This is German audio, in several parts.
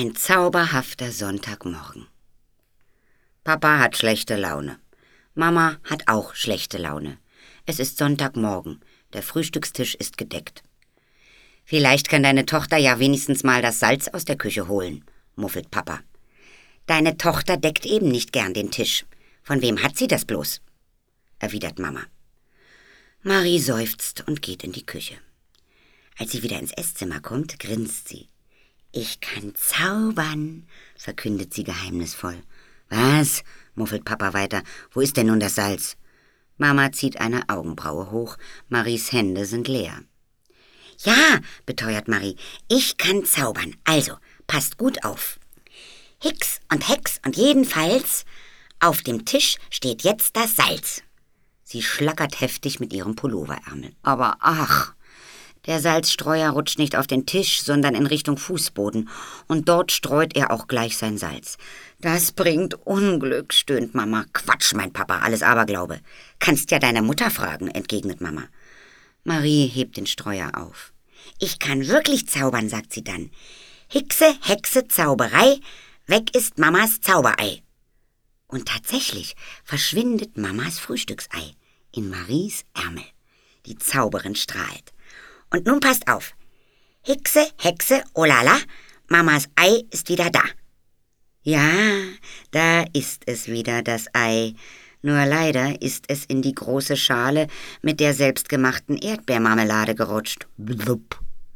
Ein zauberhafter Sonntagmorgen. Papa hat schlechte Laune. Mama hat auch schlechte Laune. Es ist Sonntagmorgen. Der Frühstückstisch ist gedeckt. »Vielleicht kann deine Tochter ja wenigstens mal das Salz aus der Küche holen«, muffelt Papa. »Deine Tochter deckt eben nicht gern den Tisch. Von wem hat sie das bloß?«, erwidert Mama. Marie seufzt und geht in die Küche. Als sie wieder ins Esszimmer kommt, grinst sie. »Ich kann zaubern«, verkündet sie geheimnisvoll. »Was?«, muffelt Papa weiter. »Wo ist denn nun das Salz?« Mama zieht eine Augenbraue hoch. Maries Hände sind leer. »Ja«, beteuert Marie, »ich kann zaubern. Also, passt gut auf. Hix und jedenfalls, auf dem Tisch steht jetzt das Salz.« Sie schlackert heftig mit ihrem Pulloverärmel. Aber ach, der Salzstreuer rutscht nicht auf den Tisch, sondern in Richtung Fußboden. Und dort streut er auch gleich sein Salz. »Das bringt Unglück«, stöhnt Mama. »Quatsch, mein Papa, alles Aberglaube. Kannst ja deine Mutter fragen«, entgegnet Mama. Marie hebt den Streuer auf. »Ich kann wirklich zaubern«, sagt sie dann. »Hixe, Hexe, Zauberei, weg ist Mamas Zauberei.« Und tatsächlich verschwindet Mamas Frühstücksei in Maries Ärmel. Die Zauberin strahlt. Und nun passt auf. Hixe, Hexe, olala, Mamas Ei ist wieder da. Ja, da ist es wieder, das Ei. Nur leider ist es in die große Schale mit der selbstgemachten Erdbeermarmelade gerutscht. Blub.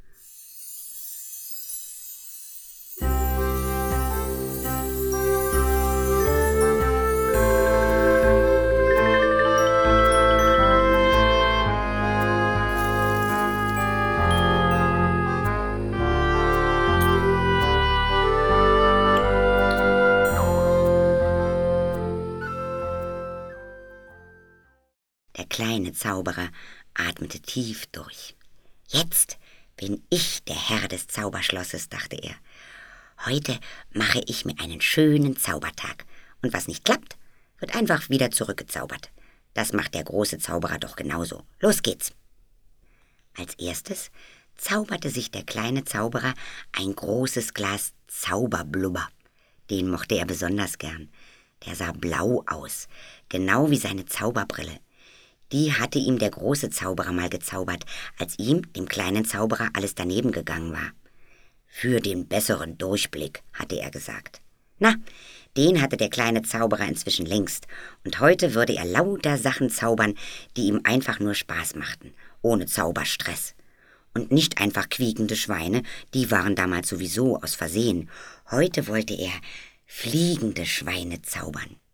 Der kleine Zauberer atmete tief durch. »Jetzt bin ich der Herr des Zauberschlosses«, dachte er. »Heute mache ich mir einen schönen Zaubertag. Und was nicht klappt, wird einfach wieder zurückgezaubert. Das macht der große Zauberer doch genauso. Los geht's!« Als erstes zauberte sich der kleine Zauberer ein großes Glas Zauberblubber. Den mochte er besonders gern. Der sah blau aus, genau wie seine Zauberbrille. Die hatte ihm der große Zauberer mal gezaubert, als ihm, dem kleinen Zauberer, alles daneben gegangen war. »Für den besseren Durchblick«, hatte er gesagt. Na, den hatte der kleine Zauberer inzwischen längst, und heute würde er lauter Sachen zaubern, die ihm einfach nur Spaß machten, ohne Zauberstress. Und nicht einfach quiekende Schweine, die waren damals sowieso aus Versehen. Heute wollte er fliegende Schweine zaubern.